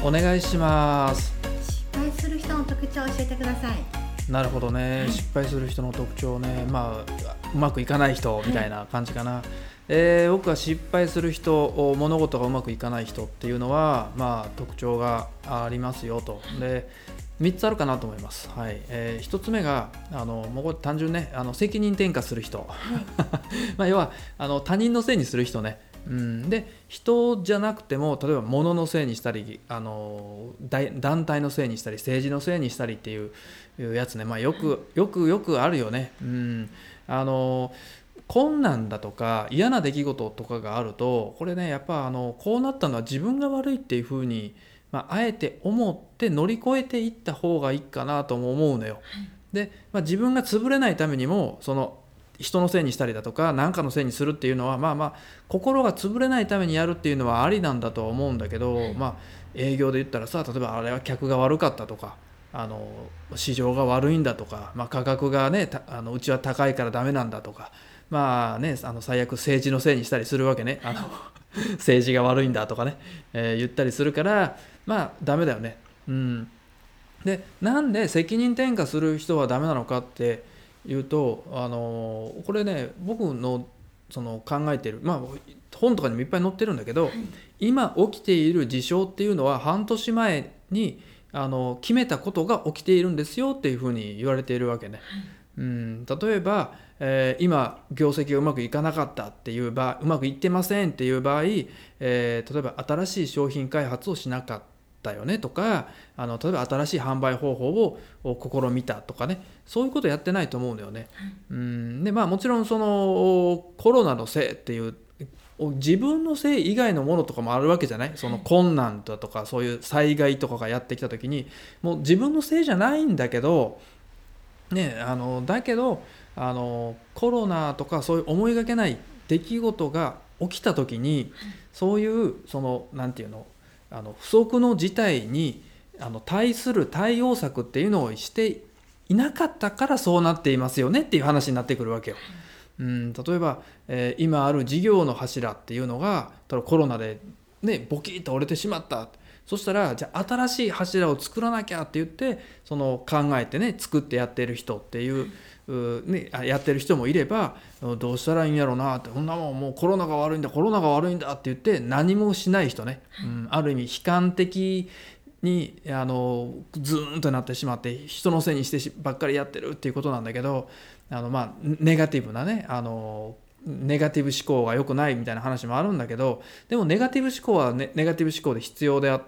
お願いします。 失敗する人の特徴を教えてください。 なるほどね、失敗する人の特徴ね、うまくいかない人みたいな感じかな。僕は失敗する人、物事がうまくいかない人っていうのは、特徴がありますよと。で、3つあるかなと思います。はい。1つ目がもうこれ単純ね、責任転嫁する人。要は他人のせいにする人ね。で、人じゃなくても、例えば物のせいにしたり、団体のせいにしたり、政治のせいにしたりっていうやつね、よくあるよね。困難だとか嫌な出来事とかがあると、これね、やっぱこうなったのは自分が悪いっていうふうに、あえて思って乗り越えていった方がいいかなとも思うのよ。で、自分が潰れないためにも、その人のせいにしたりだとか何かのせいにするっていうのは、心が潰れないためにやるっていうのはありなんだとは思うんだけど、営業で言ったらさ、例えばあれは客が悪かったとか、市場が悪いんだとか、価格がね、うちは高いからダメなんだとか、最悪政治のせいにしたりするわけね。政治が悪いんだとかね、言ったりするから、ダメだよね。で、なんで責任転嫁する人はダメなのかっていうと、これね、僕のその考えている、本とかにもいっぱい載ってるんだけど、今起きている事象っていうのは半年前に決めたことが起きているんですよっていうふうに言われているわけね。例えば、今業績がうまくいかなかったっていう場合、うまくいってませんっていう場合、例えば新しい商品開発をしなかったよねとか、例えば新しい販売方法を試みたとかね、そういうことやってないと思うんだよね。で、もちろんそのコロナのせいっていう自分のせい以外のものとかもあるわけじゃない。その困難だとかそういう災害とかがやってきた時に、もう自分のせいじゃないんだけどね、だけどコロナとかそういう思いがけない出来事が起きた時に、そういうそのなんていうの、不測の事態に対する対応策っていうのをしていなかったからそうなっていますよねっていう話になってくるわけよ。例えば、今ある事業の柱っていうのがコロナで、ボキッと折れてしまった。そしたら、じゃあ新しい柱を作らなきゃって言ってその考えてね、作ってやってる人っていうやってる人もいれば、どうしたらいいんやろうなって、こんなもんもうコロナが悪いんだって言って何もしない人ね、ある意味悲観的にズーンとなってしまって人のせいにしてばっかりやってるっていうことなんだけど、ネガティブなね、ネガティブ思考が良くないみたいな話もあるんだけど、でもネガティブ思考は、ネガティブ思考で必要であって、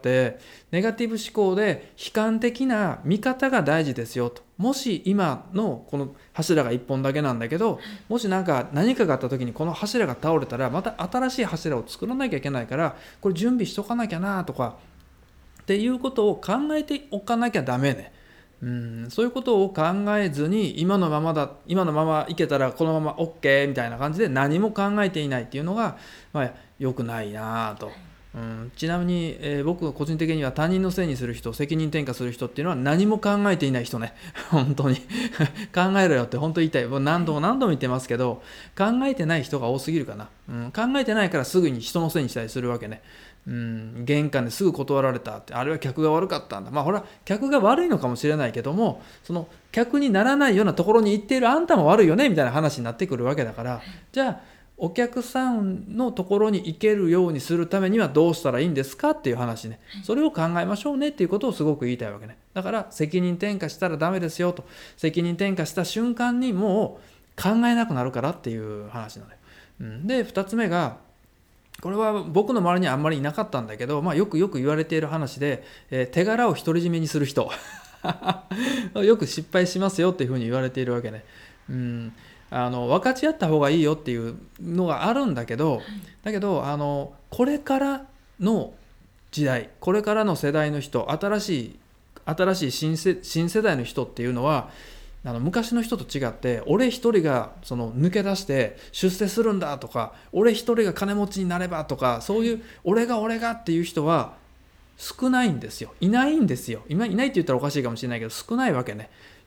ネガティブ思考で悲観的な見方が大事ですよと。もし今のこの柱が1本だけなんだけど、もし何かがあった時にこの柱が倒れたらまた新しい柱を作らなきゃいけないから、これ準備しとかなきゃなとかっていうことを考えておかなきゃダメね。そういうことを考えずに今のままいけたらこのまま OK みたいな感じで何も考えていないっていうのが、良くないなと。ちなみに、僕個人的には他人のせいにする人、責任転嫁する人っていうのは何も考えていない人ね。本当に考えろよって本当に言いたい。何度も言ってますけど、考えてない人が多すぎるかな。考えてないからすぐに人のせいにしたりするわけね。玄関ですぐ断られたって、あれは客が悪かったんだ。ほら、客が悪いのかもしれないけども、その客にならないようなところに行っているあんたも悪いよねみたいな話になってくるわけだから、じゃあお客さんのところに行けるようにするためにはどうしたらいいんですかっていう話ね。それを考えましょうねっていうことをすごく言いたいわけね。だから責任転嫁したらダメですよと。責任転嫁した瞬間にもう考えなくなるからっていう話なのよ。で、2つ目が、これは僕の周りにはあんまりいなかったんだけど、よく言われている話で、手柄を独り占めにする人よく失敗しますよっていうふうに言われているわけね。分かち合った方がいいよっていうのがあるんだけど、これからの時代、これからの世代の人、新しい新世代の人っていうのは、昔の人と違って俺一人がその抜け出して出世するんだとか、俺一人が金持ちになればとか、そういう俺がっていう人は少ないんですよ。いないんですよ。いないって言ったらおかしいかもしれないけど少ないわけね。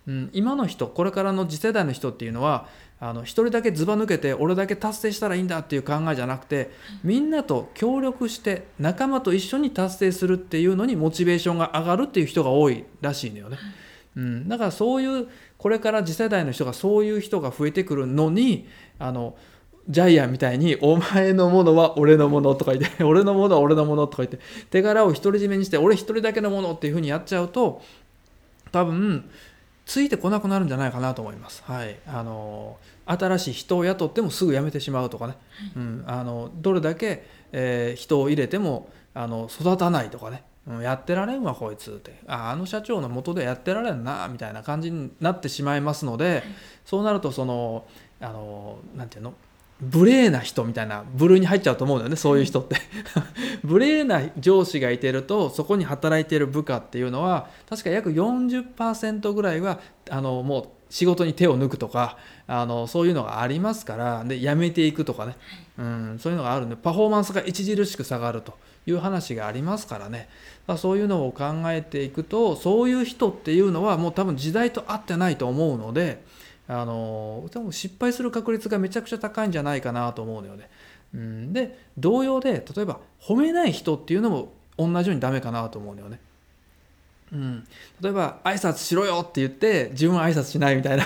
今の人、これからの次世代の人っていうのは一人だけずば抜けて俺だけ達成したらいいんだっていう考えじゃなくて、みんなと協力して仲間と一緒に達成するっていうのにモチベーションが上がるっていう人が多いらしいのよね。だからそういうこれから次世代の人がそういう人が増えてくるのにジャイアンみたいにお前のものは俺のものとか言って俺のものは俺のものとか言って手柄を独り占めにして俺一人だけのものっていうふうにやっちゃうと多分ついてこなくなるんじゃないかなと思います。新しい人を雇ってもすぐ辞めてしまうとかね、どれだけ、人を入れても育たないとかね、やってられんわこいつってあの社長の下でやってられんなみたいな感じになってしまいますので、そうなるとなんていうの無礼な人みたいな部類に入っちゃうと思うんだよね、そういう人って無礼な上司がいてるとそこに働いている部下っていうのは確か約 40% ぐらいはもう仕事に手を抜くとかそういうのがありますから、で辞めていくとかね、そういうのがあるんでパフォーマンスが著しく下がるという話がありますからね。そういうのを考えていくとそういう人っていうのはもう多分時代と合ってないと思うので多分失敗する確率がめちゃくちゃ高いんじゃないかなと思うのよね。で同様で例えば褒めない人っていうのも同じようにダメかなと思うのよね。例えば挨拶しろよって言って自分は挨拶しないみたいな、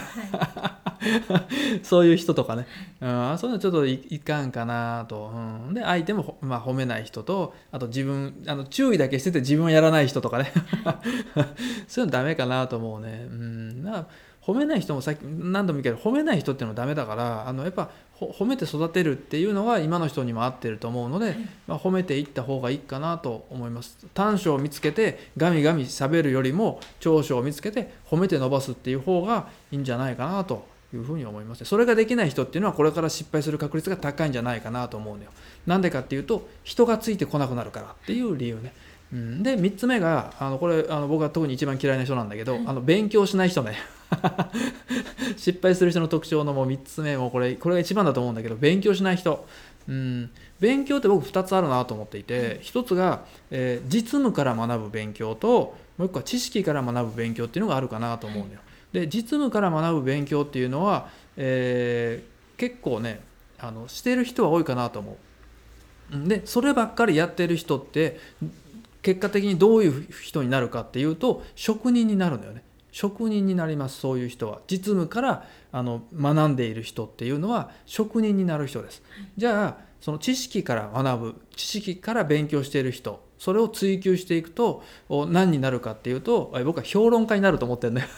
そういう人とかね、そういうのちょっと いかんかなと、で相手も、褒めない人とあと自分注意だけしてて自分はやらない人とかねそういうのダメかなと思うね。褒めない人もさっき何度も言うけど褒めない人っていうのはダメだからやっぱ褒めて育てるっていうのは今の人にも合ってると思うので、褒めていった方がいいかなと思います。短所を見つけてガミガミ喋るよりも長所を見つけて褒めて伸ばすっていう方がいいんじゃないかなというふうに思います。それができない人っていうのはこれから失敗する確率が高いんじゃないかなと思うのよ。なんでかっていうと人がついてこなくなるからっていう理由ね。で3つ目がこれ僕が特に一番嫌いな人なんだけど、勉強しない人ね失敗する人の特徴のもう3つ目もこれが一番だと思うんだけど、勉強しない人。勉強って僕2つあるなと思っていて、1つが、実務から学ぶ勉強ともう1個は知識から学ぶ勉強っていうのがあるかなと思うのよ。で実務から学ぶ勉強っていうのは、結構ねしてる人は多いかなと思う。でそればっかりやってる人って結果的にどういう人になるかっていうと職人になるのよね。職人になります。そういう人は実務から学んでいる人っていうのは職人になる人です。じゃあその知識から学ぶ、知識から勉強している人、それを追求していくと何になるかっていうと僕は評論家になると思ってるね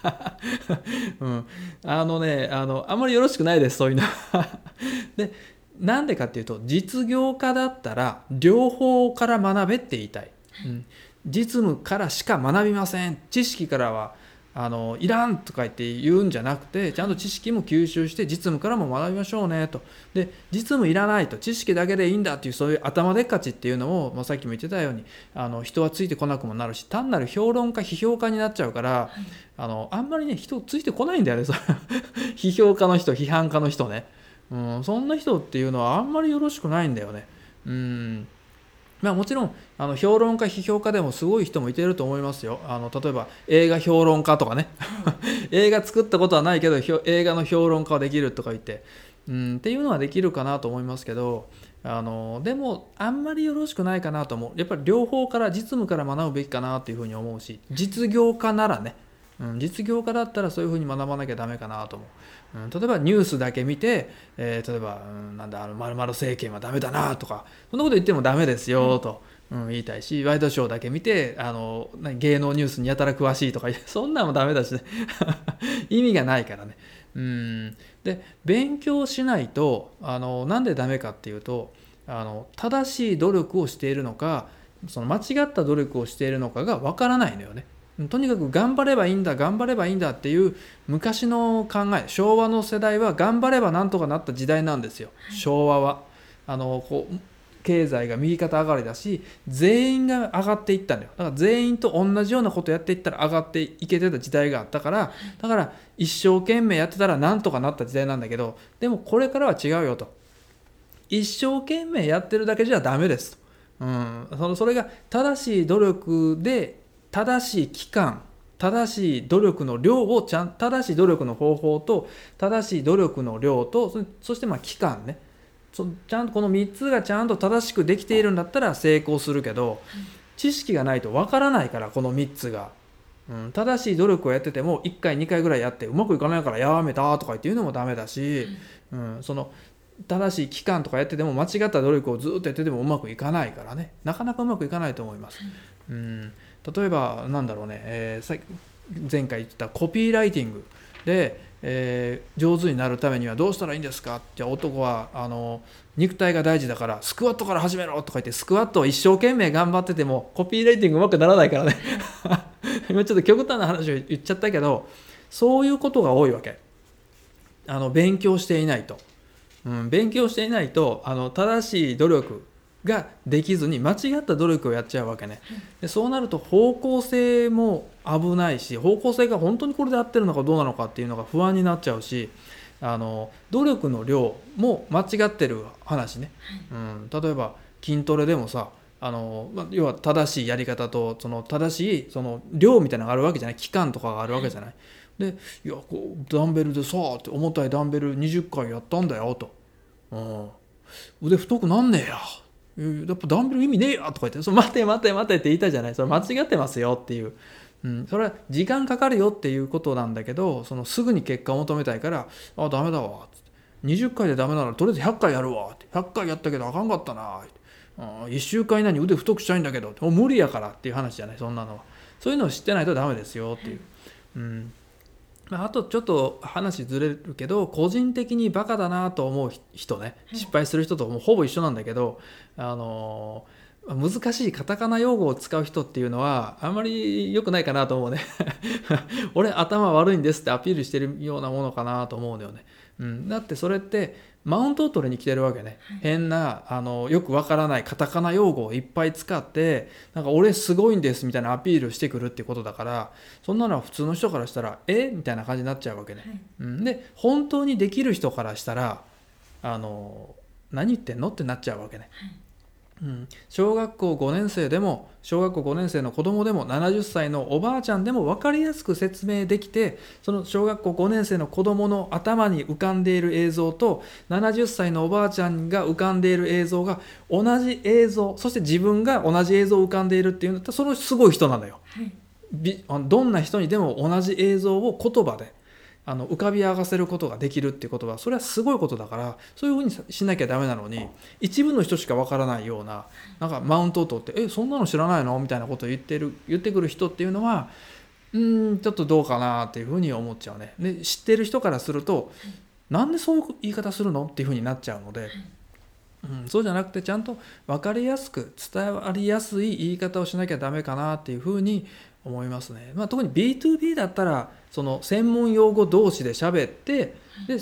あんまりよろしくないです、そういうのでなんでかっていうと実業家だったら両方から学べって言いたい。実務からしか学びません、知識からはいらんとか言って言うんじゃなくてちゃんと知識も吸収して実務からも学びましょうねと。で実務いらないと知識だけでいいんだっていうそういう頭でっかちっていうのを、さっきも言ってたように人はついてこなくもなるし単なる評論家批評家になっちゃうから、あんまりね人ついてこないんだよね批評家の人批判家の人ね、そんな人っていうのはあんまりよろしくないんだよね。もちろん評論家批評家でもすごい人もいてると思いますよ。例えば映画評論家とかね映画作ったことはないけど映画の評論家はできるとか言って、っていうのはできるかなと思いますけどでもあんまりよろしくないかなと思う。やっぱり両方から実務から学ぶべきかなというふうに思うし、実業家ならね、実業家だったらそういうふうに学ばなきゃダメかなと思う。例えばニュースだけ見て、例えば、〇〇政権はダメだなとかそんなこと言ってもダメですよと、言いたいし、ワイドショーだけ見て芸能ニュースにやたら詳しいとかそんなんもダメだしね意味がないからね。で勉強しないとなんでダメかっていうと正しい努力をしているのかその間違った努力をしているのかがわからないのよね。とにかく頑張ればいいんだ頑張ればいいんだっていう昔の考え、昭和の世代は頑張ればなんとかなった時代なんですよ。昭和は経済が右肩上がりだし全員が上がっていったんだよ。だから全員と同じようなことやっていったら上がっていけてた時代があったから、だから一生懸命やってたらなんとかなった時代なんだけど、でもこれからは違うよと。一生懸命やってるだけじゃダメですと。それが正しい努力で正しい期間正しい努力の量を正しい努力の方法と正しい努力の量とそして期間ね、ちゃんとこの3つがちゃんと正しくできているんだったら成功するけど、知識がないとわからないから、この3つが、正しい努力をやってても1回2回ぐらいやってうまくいかないからやめたとか言うのもダメだし、その正しい期間とかやってても間違った努力をずっとやっててもうまくいかないからね、なかなかうまくいかないと思います。例えばなんだろうね、前回言ってたコピーライティングで、上手になるためにはどうしたらいいんですか。じゃあ男は肉体が大事だからスクワットから始めろとか言ってスクワットを一生懸命頑張っててもコピーライティングうまくならないからね今ちょっと極端な話を言っちゃったけど、そういうことが多いわけ。勉強していないと、勉強していないと正しい努力ができずに間違った努力をやっちゃうわけね。でそうなると方向性も危ないし、方向性が本当にこれで合ってるのかどうなのかっていうのが不安になっちゃうし、努力の量も間違ってる話ね、例えば筋トレでもさ、要は正しいやり方とその正しいその量みたいなのがあるわけじゃない、期間とかがあるわけじゃない。でいやこうダンベルでさって重たいダンベル20回やったんだよと、腕太くなんねえや、やっぱダンベル意味ねえやとか言って、待て待て待てって言いたいじゃない。それ間違ってますよっていう、それは時間かかるよっていうことなんだけど、すぐに結果を求めたいからダメだわって、20回でダメならとりあえず100回やるわって、100回やったけどあかんかったなって、1週間以内に腕太くしたいんだけどもう無理やからっていう話じゃない。そんなのはそういうのを知ってないとダメですよっていう、あとちょっと話ずれるけど、個人的にバカだなと思う人ね、失敗する人ともうほぼ一緒なんだけど、難しいカタカナ用語を使う人っていうのはあんまり良くないかなと思うね俺頭悪いんですってアピールしてるようなものかなと思うんだよね。だってそれってマウントを取りに来てるわけね。変なよくわからないカタカナ用語をいっぱい使ってなんか俺すごいんですみたいなアピールしてくるっていうことだから、そんなのは普通の人からしたらみたいな感じになっちゃうわけね。で本当にできる人からしたら何言ってんのってなっちゃうわけね。小学校5年生でも小学校5年生の子供でも70歳のおばあちゃんでも分かりやすく説明できて、その小学校5年生の子供の頭に浮かんでいる映像と70歳のおばあちゃんが浮かんでいる映像が同じ映像、そして自分が同じ映像浮かんでいるっていうんだったらそのすごい人なんだよ。どんな人にでも同じ映像を言葉で浮かび上がせることができるっていうことはそれはすごいことだから、そういうふうにしなきゃダメなのに、一部の人しかわからないようななんかマウントを取ってそんなの知らないのみたいなことを言ってくる人っていうのはちょっとどうかなっていうふうに思っちゃうね。で知ってる人からするとなんでそういう言い方するのっていうふうになっちゃうので、そうじゃなくてちゃんと分かりやすく伝わりやすい言い方をしなきゃダメかなっていうふうに思いますね。特に B2B だったらその専門用語同士で喋ってで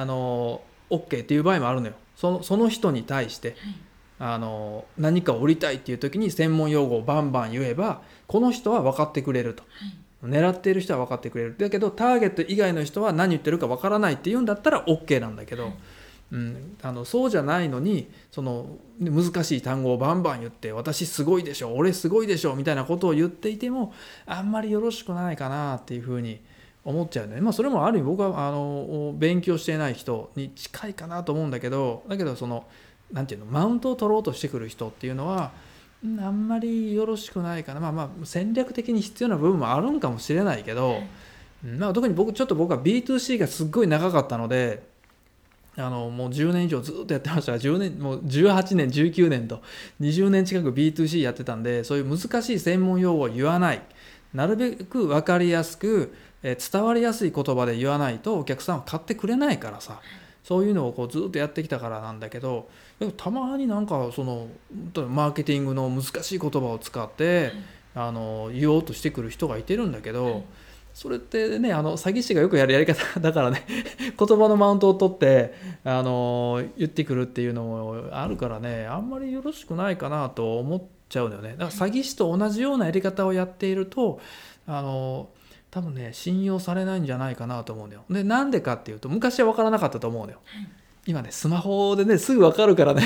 OK っていう場合もあるのよ。その人に対して何かを売りたいっていう時に専門用語をバンバン言えばこの人は分かってくれると、狙っている人は分かってくれる。だけどターゲット以外の人は何言ってるか分からないっていうんだったら OK なんだけど、そうじゃないのにその難しい単語をバンバン言って私すごいでしょ俺すごいでしょみたいなことを言っていてもあんまりよろしくないかなっていうふうに思っちゃうね。それもある意味僕は勉強していない人に近いかなと思うんだけど、そのなんていうのマウントを取ろうとしてくる人っていうのはあんまりよろしくないかな。戦略的に必要な部分もあるんかもしれないけど、特に僕は B2C がすっごい長かったのでもう10年以上ずっとやってましたが、もう18年19年と20年近く B2C やってたんで、そういう難しい専門用語を言わない、なるべく分かりやすく伝わりやすい言葉で言わないとお客さんは買ってくれないからさ、そういうのをずっとやってきたからなんだけど、たまになんかそのマーケティングの難しい言葉を使って言おうとしてくる人がいてるんだけど、それってね詐欺師がよくやるやり方だからね言葉のマウントを取って言ってくるっていうのもあるからね、あんまりよろしくないかなと思っちゃうんだよね。だから詐欺師と同じようなやり方をやっていると多分ね信用されないんじゃないかなと思うんだよ。でなんでかっていうと、昔は分からなかったと思うんだよ。今ねスマホでねすぐ分かるからね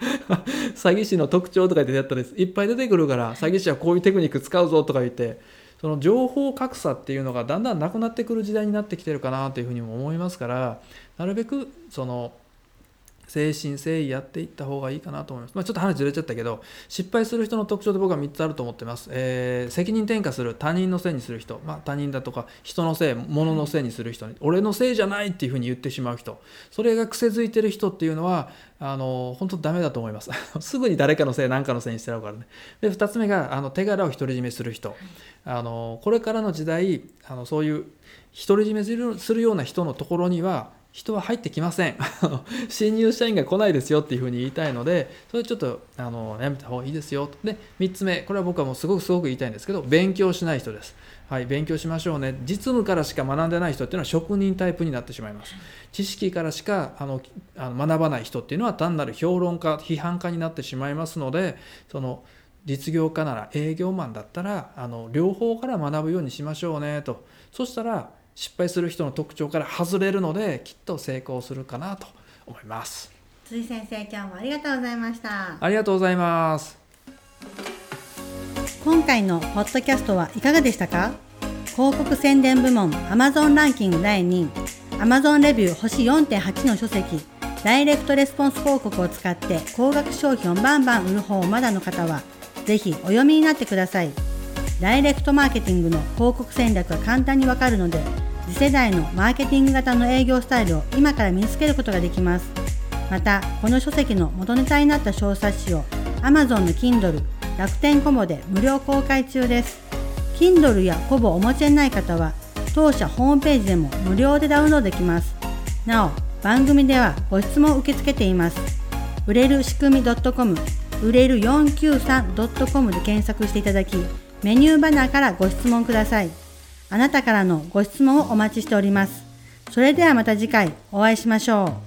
詐欺師の特徴とか言ってやったらいっぱい出てくるから、詐欺師はこういうテクニック使うぞとか言ってその情報格差っていうのがだんだんなくなってくる時代になってきてるかなというふうにも思いますから、なるべくその誠心誠意やっていった方がいいかなと思います。ちょっと話ずれちゃったけど、失敗する人の特徴で僕は3つあると思ってます。責任転嫁する、他人のせいにする人、他人だとか人のせい、物のせいにする人に、俺のせいじゃないっていうふうに言ってしまう人、それが癖づいてる人っていうのは本当ダメだと思いますすぐに誰かのせい、何かのせいにしてらうからね。で、2つ目が手柄を独り占めする人。これからの時代そういう独り占めするような人のところには人は入ってきません新入社員が来ないですよっていうふうに言いたいので、それちょっとやめた方がいいですよ。で、3つ目、これは僕はもうすごく言いたいんですけど、勉強しない人です。はい、勉強しましょうね。実務からしか学んでない人っていうのは職人タイプになってしまいます。知識からしか学ばない人っていうのは単なる評論家、批判家になってしまいますので、その実業家なら、営業マンだったら両方から学ぶようにしましょうねと。そしたら失敗する人の特徴から外れるので、きっと成功するかなと思います。 辻先生、今日もありがとうございました。 ありがとうございます。 今回のポッドキャストはいかがでしたか？広告宣伝部門 Amazon ランキング第2位、 Amazon レビュー星 4.8 の書籍、ダイレクトレスポンス広告を使って高額商品をバンバン売る方をまだの方はぜひお読みになってください。ダイレクトマーケティングの広告戦略が簡単にわかるので、次世代のマーケティング型の営業スタイルを今から身につけることができます。また、この書籍の元ネタになった小冊子を Amazon の Kindle、楽天コボで無料公開中です。Kindle やコボをお持ちでない方は、当社ホームページでも無料でダウンロードできます。なお、番組ではご質問を受け付けています。売れる仕組み .com、売れる 493.com で検索していただき、メニューバナーからご質問ください。あなたからのご質問をお待ちしております。それではまた次回お会いしましょう。